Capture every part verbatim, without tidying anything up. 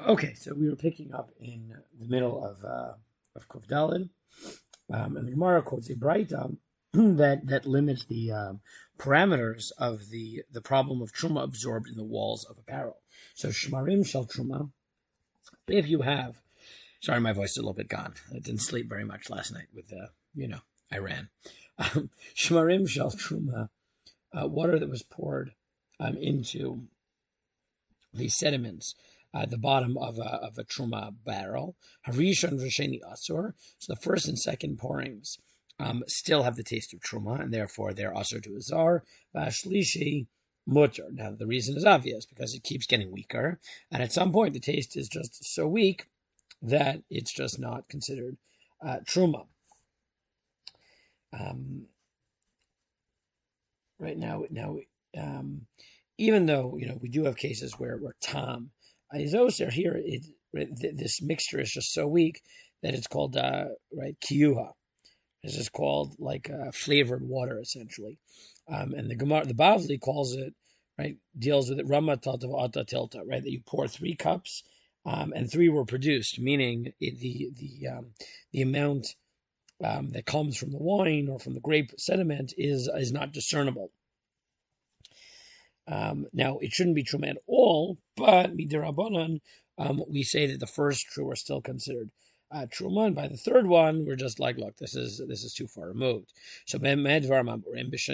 okay, so we were picking up in the middle of uh, of Kuf Daled, um, and the Gemara quotes a Braita that that limits the um, parameters of the the problem of truma absorbed in the walls of apparel. So shmarim shel truma. If you have, sorry, my voice is a little bit gone. I didn't sleep very much last night with the, uh, you know, I ran. Um, shmarim shel truma, uh, water that was poured um, into the sediments, uh, the bottom of a, of a truma barrel. Harishon v'sheni asur. So the first and second pourings um, still have the taste of truma, and therefore they're asur to azar. V'ashlishi mutter. Now the reason is obvious, because it keeps getting weaker, and at some point the taste is just so weak that it's just not considered uh, truma. Um, right now, now, um, even though you know we do have cases where where tam is osir, here it, this mixture is just so weak that it's called uh, right kiyuha. This is called like uh, flavored water essentially, um, and the Gemara, the Bavli calls it right deals with it rama tatav ata tilta, right, that you pour three cups um, and three were produced, meaning it, the the um, the amount um, that comes from the wine or from the grape sediment is is not discernible. Um, now, it shouldn't be truma at all, but midirabanan, um, we say that the first two are still considered uh, truma, and by the third one, we're just like, look, this is this is too far removed. So, this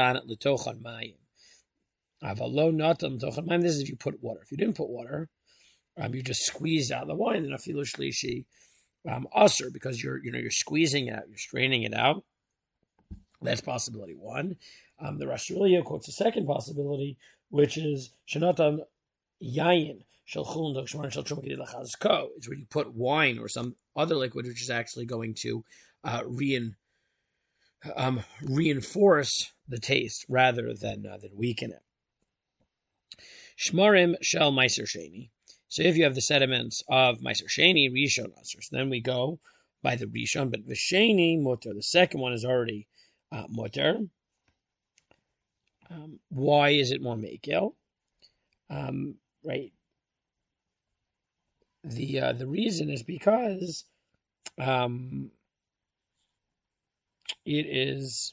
is if you put water. If you didn't put water, um, you just squeezed out the wine, then afilu shlishi um, aser, because you're you know you're squeezing it out, you're straining it out. That's possibility one. Um, the Rosh Hashanah quotes the second possibility, which is shenatan yayin shel chulin dokshmarin shel truma kedei lachazko. It's where you put wine or some other liquid which is actually going to uh, rein, um, reinforce the taste rather than uh, than weaken it. Shmarim shel meiser sheni. So if you have the sediments of meiser sheni, rishon aser. So then we go by the rishon, but v'sheni mutter. The second one is already uh, mutter. Um, why is it more mekel? Um, right. The uh, the reason is because um, it is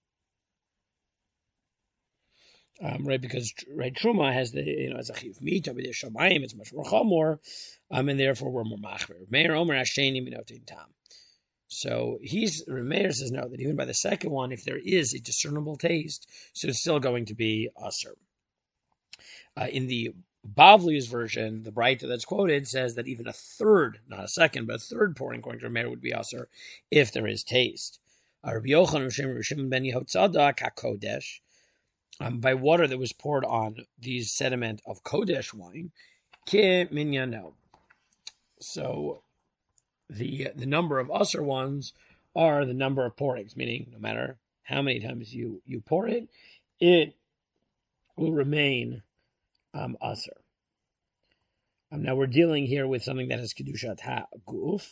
um, right because right truma has the you know as a chiv meat but shamayim it's much more chamor, um, and therefore we're more machmer. Meir omer asheni minotin tam. So he's Meir says no, that even by the second one, if there is a discernible taste, so it's still going to be aser. Uh, in the Bavli's version, the Braita that's quoted says that even a third, not a second, but a third pouring according to Meir would be aser if there is taste. Uh, Rabbi Yochanan Shimon ben Yehotzada kakodesh, um, by water that was poured on these sediment of kodesh wine, ke minyano. So the the number of aser ones are the number of pourings, meaning no matter how many times you, you pour it, it will remain um, aser. Um, now we're dealing here with something that is kedushat ha'guf.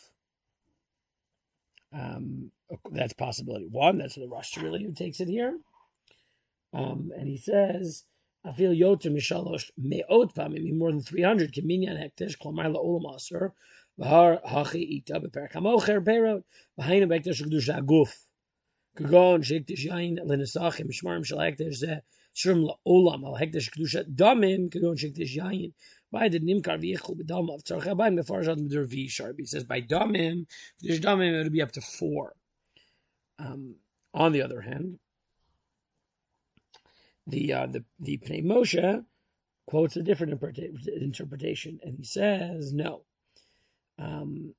Um, that's possibility one. That's the Rosh really who takes it here. Um, and he says, I feel yoter mishalosh me'ot pamim, more than three hundred, keminyan hektesh klomar la'olam aser, v'har hachi ita beperek hamocher perot, v'hainu bektesh kedusha guf, kagon shektesh yain l'nesachim, mishmarim shal hektesh zeh, shrim la'olam, al hektesh kedusha damim, kagon shektesh yain, by the nimkar v'yichul b'dam of tzarech habayim, mefarshad m'dur v'yisharb. He says, by damim, if there's damim, it would be up to four. Um, on the other hand, The uh, the the Pnei Moshe quotes a different interpretation, and he says no. Um,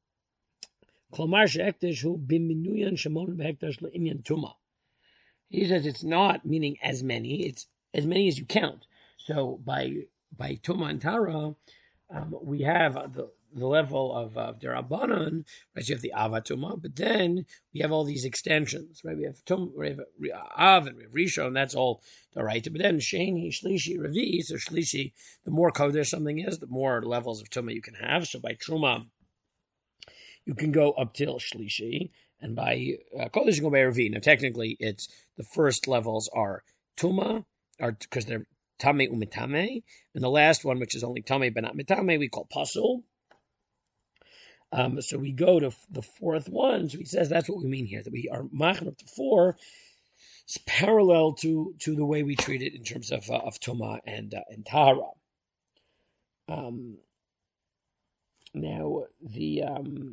he says it's not meaning as many; it's as many as you count. So by by Tuma and Tara, um, we have the the level of uh, Derabanan, right? So you have the Avatuma, but then we have all these extensions, right? We have Tum, we have Av, and we have Rishon, and that's all the right. But then Sheni, Shlishi, Revi, so Shlishi, the more Kodesh something is, the more levels of Tuma you can have. So by Truma, you can go up till Shlishi, and by uh, Kodesh you can go by Revi. Now technically, it's the first levels are Tuma, are because they're Tame umitame. And the last one, which is only Tame but not Mitame, we call Pasul. Um, so we go to the fourth one. So he says that's what we mean here, that we are machmer up to four. It's parallel to, to the way we treat it in terms of uh, of Tuma and uh, and Tahara. Um, now the um,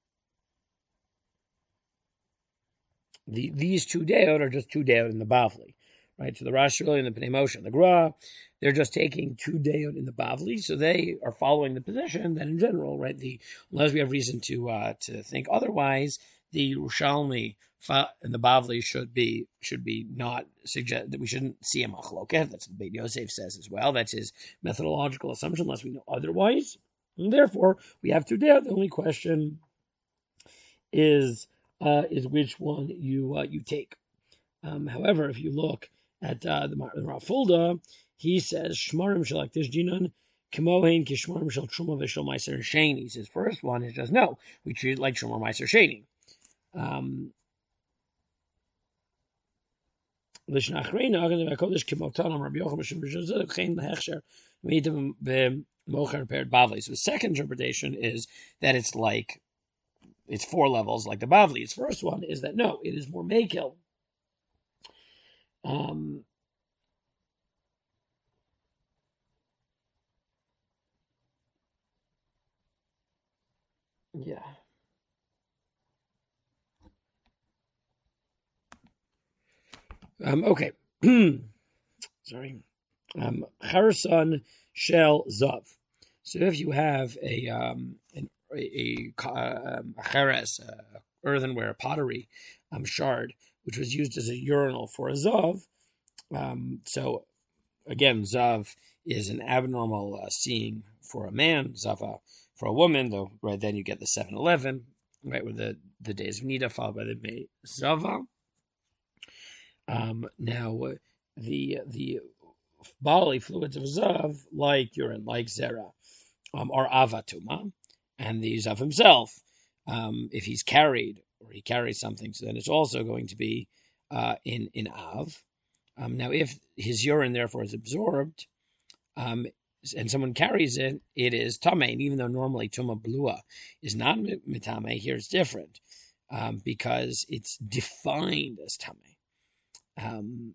the these two deot are just two deot in the Bavli, right? So the Rosh Hashanah and the Pnei Moshe and the Gra, they're just taking two deot in the Bavli, so they are following the position that in general, right? The unless we have reason to uh, to think otherwise, the Yerushalmi and the Bavli should be should be not suggest that we shouldn't see a machloket. That's what Beit Yosef says as well. That's his methodological assumption, unless we know otherwise. And therefore, we have two deot. The only question is uh, is which one you uh, you take. Um, however, if you look at uh, the, the Rafulda, he says Shmarim Shalak Tishjinan Kimohen Kishmarim Shal Truma Vishal Meiser Sheni. His first one is just no, we treat it like Truma Meiser Sheni. Um, the second interpretation is that it's like it's four levels like the Bavli. Its first one is that no, it is more Mekel. Um, yeah. Um, okay. Sorry. Um, Charson Shel Zav. So if you have a um, an, a, a, um, a cheres, a earthenware, a pottery um, shard, which was used as a urinal for a Zav, um, so again, Zav is an abnormal uh, seeing for a man, Zava for a woman, though, right, then you get the seven eleven, right, with the, the days of Nida followed by the May Zava. Um, now, the the bodily fluids of Zav, like urine, like Zera, um, are Avatuma, and the Zav himself, um, if he's carried, or he carries something, so then it's also going to be uh, in, in Av. Um, now, if his urine, therefore, is absorbed, um, and someone carries it, it is Tameh, and even though normally Tuma Blua is not Mitame, here it's different, um, because it's defined as Tameh. Um,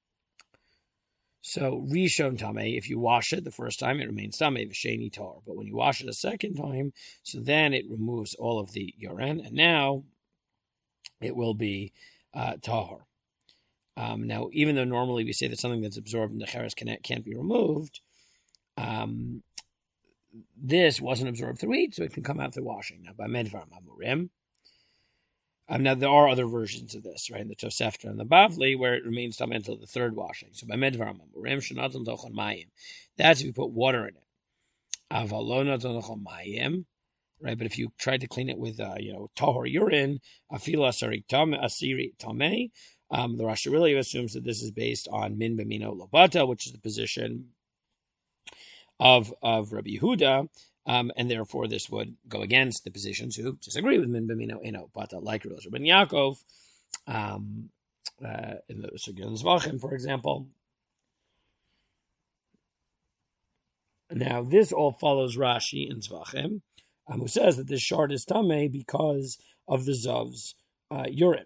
so Rishon Tameh, if you wash it the first time, it remains Tameh, V'sheni Tar. But when you wash it a second time, so then it removes all of the urine, and now it will be uh, Tahor. Um, now, even though normally we say that something that's absorbed in the cheres can't, can't be removed, um, this wasn't absorbed through heat, so it can come out through washing. Now, by Medvar Mamurim, Um, now, there are other versions of this, right, in the Tosefta and the Bavli, where it remains tamei until the third washing. So by Medvar Mamurim, Shenatan Tochon Mayim. That's if you put water in it. Avalona Tochon Mayim, right, but if you tried to clean it with, uh, you know, Tahor urine, Afila Asari Tameh, um, the Rashi really assumes that this is based on Min B'mino Lobata, which is the position of, of Rabbi Yehuda. Um, and therefore, this would go against the positions who disagree with Min B'mino Eno, but uh, like Rosh Ben Yaakov, um, uh, in the Sugyan Zvachim, for example. Now, this all follows Rashi in Zvachim, um, who says that this shard is Tameh because of the Zav's uh, urine.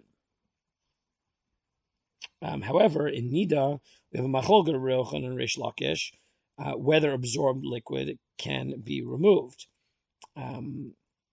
Um, however, in Nida, we have a Macholger Reuchen and Rish Lakish, uh, whether absorbed liquid can be removed. Um,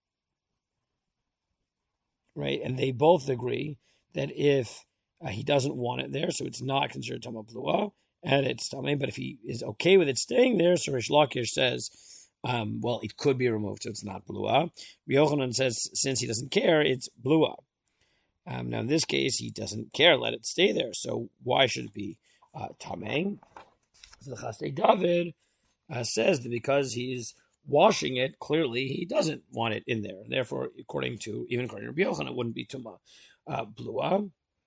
right, and they both agree that if uh, he doesn't want it there, so it's not considered Tama Blua, and it's Tame, but if he is okay with it staying there, so Rish Lakish says, um, well, it could be removed, so it's not Blua. Yochanan says, since he doesn't care, it's Blua. Um, now, in this case, he doesn't care, let it stay there, so why should it be uh, Tameh? So the Chasdei David uh, says that because he's washing it, clearly he doesn't want it in there. Therefore, according to, even according to Rabbi Yochanan, it wouldn't be Tuma uh, Blua.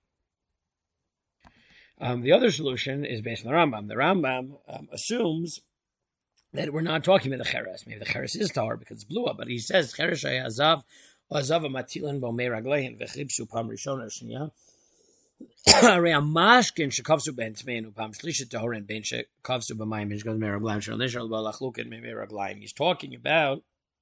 Um, the other solution is based on the Rambam. The Rambam um, assumes that we're not talking about the Cheres. Maybe the Cheres is Tahor because it's Blua, but he says, Cheres Hazav, Hazav Matilan Bomei Raglehin, Vechlipsu Pam Rishon Shniya. Hare amashkin shekavsu ben tmeinu pam shlishet tahorin ben shekavsu b'mayim ben shekavsu meraglaim shel nishal balachlukin meraglaim. He's talking about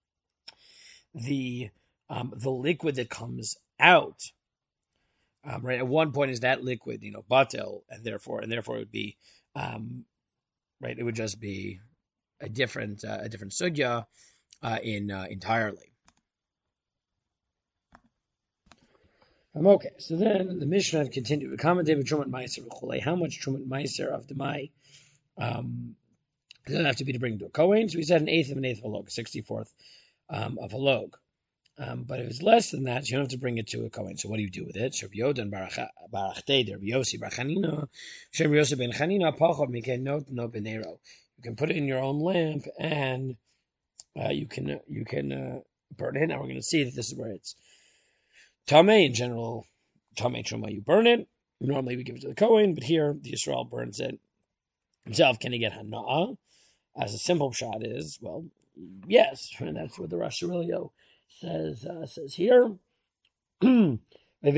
the um, the liquid that comes out. Um, right at one point is that liquid, you know, batel, and therefore and therefore it would be um, right. It would just be a different uh, a different sugya uh, in uh, entirely. Um, okay, so then the Mishnah continued. Commentate with Trumat Meiser v'chulei. How much Trumat Meiser of the Mai um, does it have to be to bring to a Kohen? So we said an eighth of an eighth of a log, sixty-fourth um, of a log. Um, but if it's less than that, you don't have to bring it to a Kohen. So what do you do with it? So Yodan Barachtei, Rabbi Yossi Bar Chanina, Shem Yossi ben Chanina, Pachot Miken Not No Benero. You can put it in your own lamp, and uh, you can you can uh, burn it. Now we're going to see that this is where it's Tameh. In general, Tameh Truma, you burn it. Normally we give it to the Kohen, but here the Yisrael burns it himself. Can he get Hana'ah? As a simple shot is, well, yes, and that's what the Rosh Hashanah says uh, says here. um, and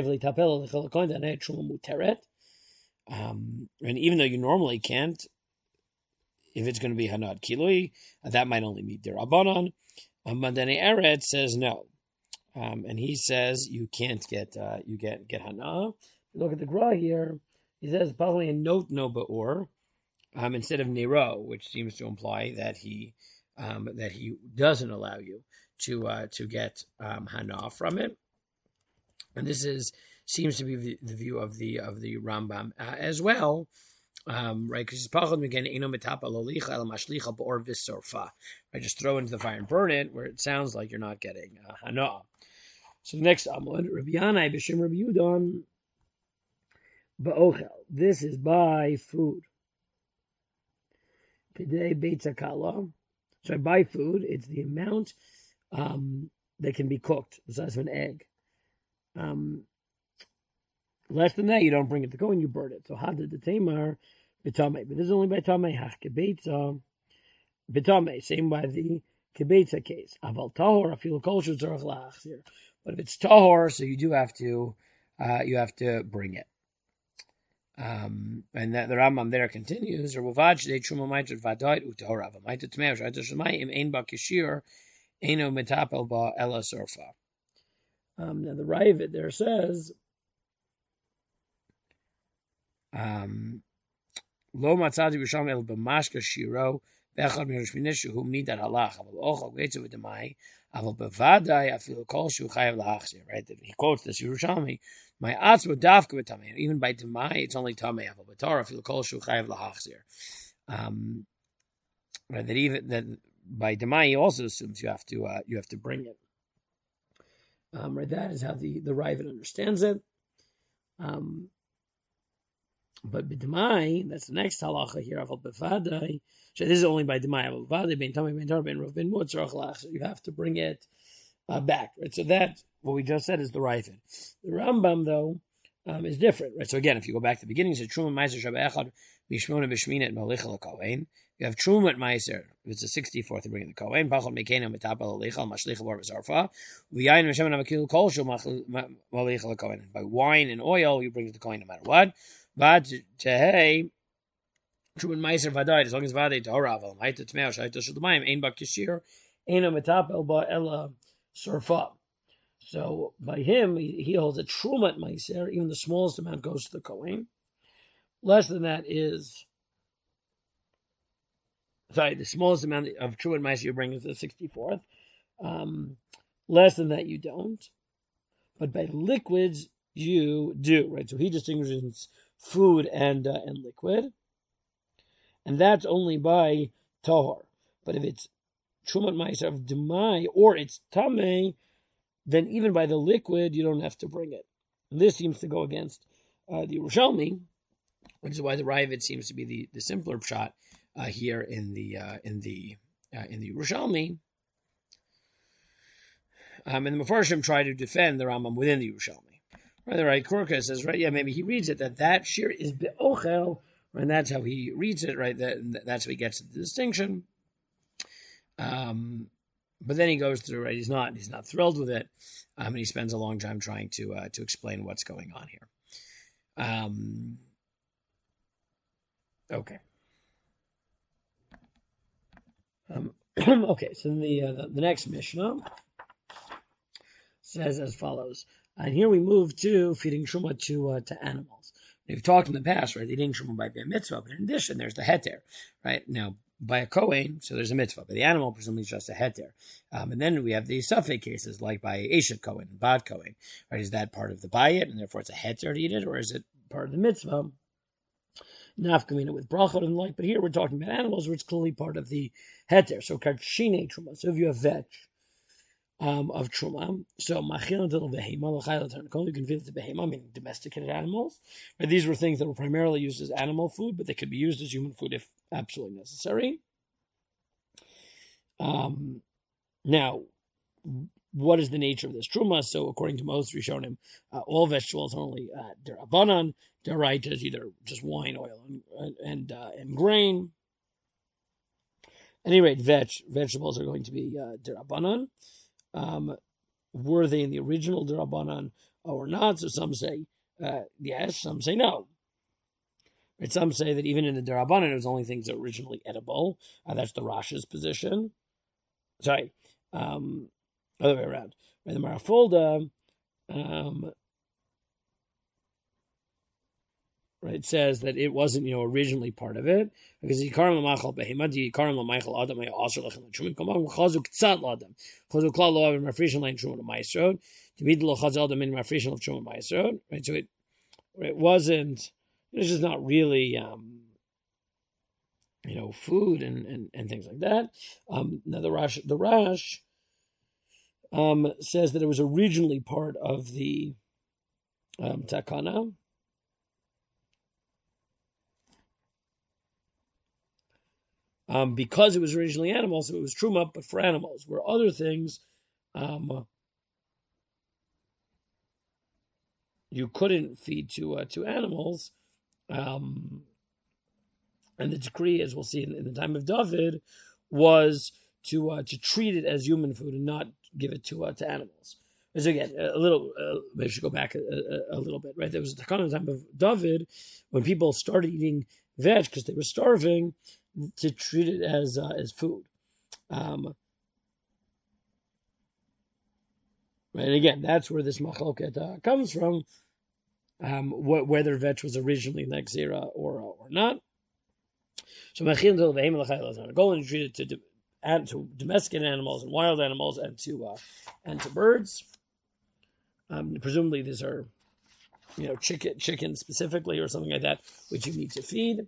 even though you normally can't, if it's going to be Hanad Kilui, uh, that might only meet their Rabbanon. Um, Madani Eret says no. Um, and he says you can't get uh, you get get Hana. Look at the Gra here. He says probably a note no ba'or um, instead of Nero, which seems to imply that he um, that he doesn't allow you to uh, to get um, Hana from it. And this is seems to be the, the view of the of the Rambam uh, as well. Um, right, because again, right, just throw into the fire and burn it, where it sounds like you're not getting uh, hana. So the next amud, Rabbi Yanai b'shem Rabbi Yudon ba'ochel. This is by food. Today beitza kala. So by food, it's the amount um, that can be cooked, the size of an egg. Um, Less than that, you don't bring it to go and you burn it. So how did the tamar bitame? But this is only by tamei hach kibetza bitame. Same by the kibetza case. Aval tahor afilu kol shuzarach lachzir. But if it's tahor, so you do have to, uh, you have to bring it. Um, and that the Rambam there continues. Or wavad shdei truma ma'itut vadait utahor ava ma'itut tmei or shaitur shemayim ein ba kishir eino metapel ba ela sorfa. Um, now the Ravid there says. Um, Lo matzadi b'sham el b'mashka shiro b'echad mirosh minishu hu midat halach aval ochal g'etzu v'demai aval b'vadai afilu kol shu chayav lahachzir. Right, he quotes this Yerushalmi. My atzma davka v'tamei. Even by demai, it's only tamei aval b'tar afilu kol shu chayav lahachzir. Um, right, that even that by demai he also assumes you have to uh, you have to bring it. Um, right, that is how the the Ravid understands it. Um. But b'demai, that's the next halacha here. Aval b'vadai. So this is only by demai. Aval b'vadai ben tamei ben tar ben rov ben mut tzarach lach. So you have to bring it uh, back, right? So that what we just said is the Ravid. The Rambam though um, is different, right? So again, if you go back to the beginning, it says truma meiser shabbat echad mishmona b'shmina et malicha l'kohen. You have truma meiser. If it's a sixty-fourth, you bring the kohen. Pachol mekena metapel alicha mashlicha bar v'zarfa. V'yayin v'shemen amakil kol shul malicha l'kohen. By wine and oil, you bring it to the kohen no matter what. Vad tehei true and meiser vadai as long as vadai toravel ma'ita tmei shayto shulmayim ein ba kishir ein metapel ba ela surfa. So by him he, he holds a trumat meiser. Even the smallest amount goes to the kohen. Less than that is sorry. The smallest amount of trumat meiser you bring is the sixty-fourth. Um, less than that you don't. But by liquids you do, right? So he distinguishes food and uh, and liquid, and that's only by tahor. But if it's trumat meiser of demai or it's tamei, then even by the liquid you don't have to bring it. And this seems to go against uh, the Yerushalmi, which is why the Ravid seems to be the, the simpler shot uh, here in the uh, in the uh, in the Yerushalmi. Um, and the Mefarshim try to defend the Rambam within the Yerushalmi. Right, the right Korka says, right, yeah, maybe he reads it that that shir is be'ochel, and that's how he reads it, right? That that's how he gets the distinction. Um, but then he goes through, right? He's not he's not thrilled with it, um, and he spends a long time trying to uh, to explain what's going on here. Um, okay. Um, okay, so the, uh, the the next Mishnah says as follows, and here we move to feeding truma to uh, to animals. We've talked in the past, right? Eating truma by a mitzvah, but in addition, there's the heter, right? Now by a kohen, so there's a mitzvah, but the animal presumably is just a heter. Um, and then we have the suffix cases, like by eshet kohen and bad kohen, right? Is that part of the bayit, and therefore it's a heter to eat it, or is it part of the mitzvah? Nafkamina with brachot and the like, but here we're talking about animals, where it's clearly part of the heter. So karchine truma. So if you have veg um, of truma, so machil until behema l'chayil tarnakol, you can feed it to behema, meaning domesticated animals. Right? These were things that were primarily used as animal food, but they could be used as human food if absolutely necessary. Um, now, what is the nature of this truma? So, according to most Rishonim, uh, all vegetables are only uh, derabanan. Deraita is either just wine, oil, and and, uh, and grain. At any rate, veg vegetables are going to be uh, derabanan. Um, were they in the original derabanan or not? So some say uh, yes, some say no. Right? Some say that even in the derabanan, it was only things that were originally edible. Uh, that's the Rasha's position. Sorry. Um, Other way around. Right, the Marafolda, um, right, says that it wasn't, you know, originally part of it because Yikarim Lamachal Behema, Yikarim Lamachal Adam, also Lachem Truman, Kamam, Chazu Ktsat Ladam, Chazu Kla Law, and Mafrishan Line Truman Maestro, to meet the Chazal Adam in Mafrishan Truman Maestro, right? So it, it wasn't, it's just not really, um, you know, food and, and, and things like that. Um, now the Rash, the Rash, Um, says that it was originally part of the um, takana. Um, because it was originally animals, so it was truma, but for animals. Where other things, um, you couldn't feed to uh, to animals, um, and the decree, as we'll see in, in the time of David, was to uh, to treat it as human food and not give it to uh, to animals. Because again, a little, uh, maybe I should go back a, a, a little bit, right? There was a kind of time of David when people started eating veg because they were starving, to treat it as uh, as food. Um, right, and again, that's where this machloket uh, comes from, um, wh- whether veg was originally Nexira or or not. So machil until the hemel go and treat it to add to domesticated animals and wild animals and to uh, and to birds. Um, presumably, these are, you know, chicken, chicken specifically or something like that, which you need to feed.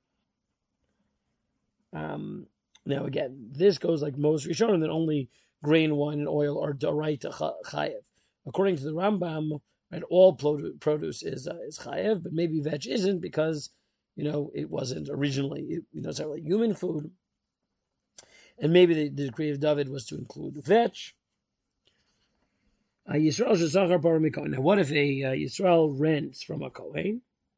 Um, now, again, this goes like most Rishonim that only grain, wine, and oil are d'oraita chayev. According to the Rambam, right, all produce is uh, is chayev, but maybe veg isn't because, you know, it wasn't originally, you know, it's not really human food. And maybe the, the decree of David was to include veg. Uh, Yisrael shesachar bar mikohen. Now, what if a uh, Yisrael rents from a kohen?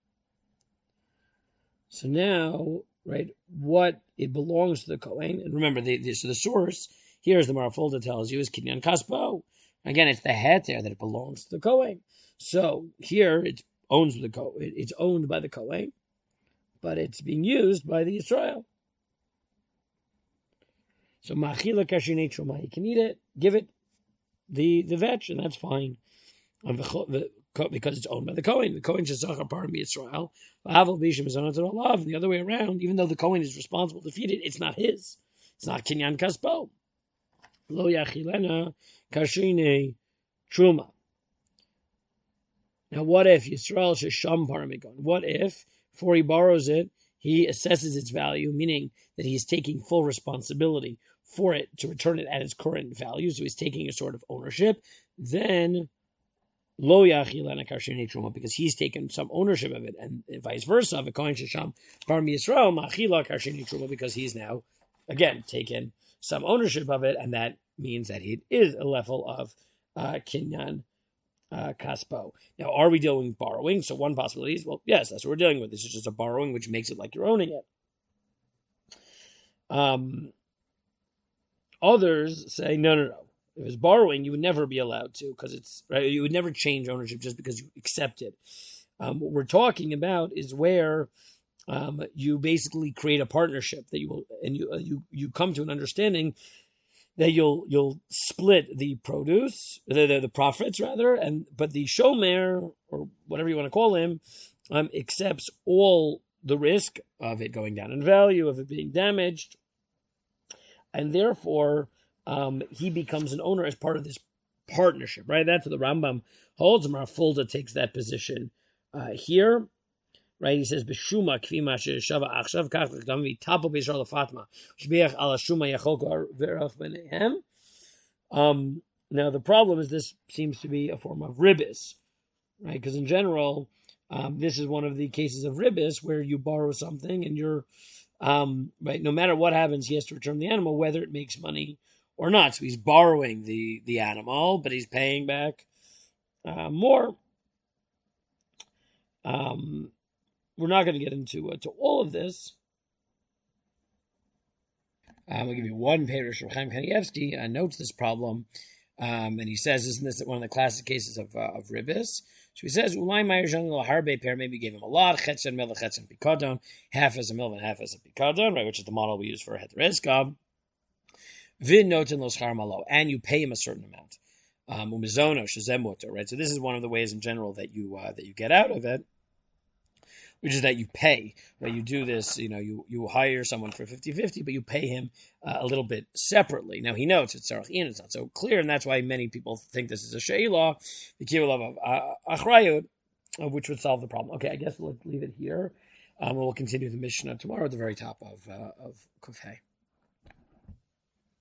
So now, right, what it belongs to the kohen, and remember, the, the, so the source here, as the Marafolda tells you, is kinyan kaspo. Again, it's the heter that it belongs to the kohen. So here, it's owns the kohen. It's owned by the kohen, but it's being used by the Yisrael. So machila kashinei truma, he can eat it, give it the the veg, and that's fine. Because it's owned by the Kohen. The Kohen shesachar par miYisrael. Aval bishim is on to love. The other way around, even though the Kohen is responsible to feed it, it's not his. It's not kinyan kaspo. Lo yachilena kashine truma. Now, what if Yisrael shesham par mikon? What if, before he borrows it, he assesses its value, meaning that he's taking full responsibility for it to return it at its current value, so he's taking a sort of ownership, then lo yachilena kashine truma, because he's taken some ownership of it, and vice versa. V'kohen shesham par miYisrael machila kashine truma, because he's now, again, taken some ownership of it, and that means that it is a level of uh, kinyan uh, kaspo. Now, are we dealing with borrowing? So one possibility is, well, yes, that's what we're dealing with. This is just a borrowing, which makes it like you're owning it. Um, others say, no, no, no. If it's borrowing, you would never be allowed to, because it's right. You would never change ownership just because you accept it. Um, what we're talking about is where um, you basically create a partnership that you will, and you uh, you you come to an understanding that you'll you'll split the produce, the the, the profits rather, and but the shomer or whatever you want to call him um, accepts all the risk of it going down in value, of it being damaged, and therefore um, he becomes an owner as part of this partnership. Right? That's what the Rambam holds. Marfulda takes that position uh, here. Right, he says b'shuma k'fima sheshava achshav kach l'kdam v'tapo b'yishar lefatma shbiach ala shuma yachol v'erach b'neihem. Um, now the problem is this seems to be a form of ribis, right? Because in general, um, this is one of the cases of ribis where you borrow something and you're um, right. No matter what happens, he has to return the animal, whether it makes money or not. So he's borrowing the the animal, but he's paying back uh, more. Um. We're not going to get into uh, to all of this. Um, I'll give you one parish. Chaim Kanievsky uh, notes this problem, um, and he says, "Isn't this one of the classic cases of uh, of ribis?" So he says, "Ulai Meir Jan Harbe pair maybe gave him a lot. Chetzen mil, chetzen pikadon, half as a mil and half as a pikadon, right? Which is the model we use for heter eskab. Vin noten los harmalo, and you pay him a certain amount. Um, umizono shezemoto, right? So this is one of the ways in general that you uh, that you get out of it." Which is that you pay, right? You do this, you know, you, you hire someone for fifty-fifty, but you pay him uh, a little bit separately. Now, he notes it's Sarachin, it's not so clear, and that's why many people think this is a She'ilah, the Kibbutz of uh, Achrayut, uh, which would solve the problem. Okay, I guess we'll leave it here. Um, we'll continue the Mishnah tomorrow at the very top of, uh, of Kufay.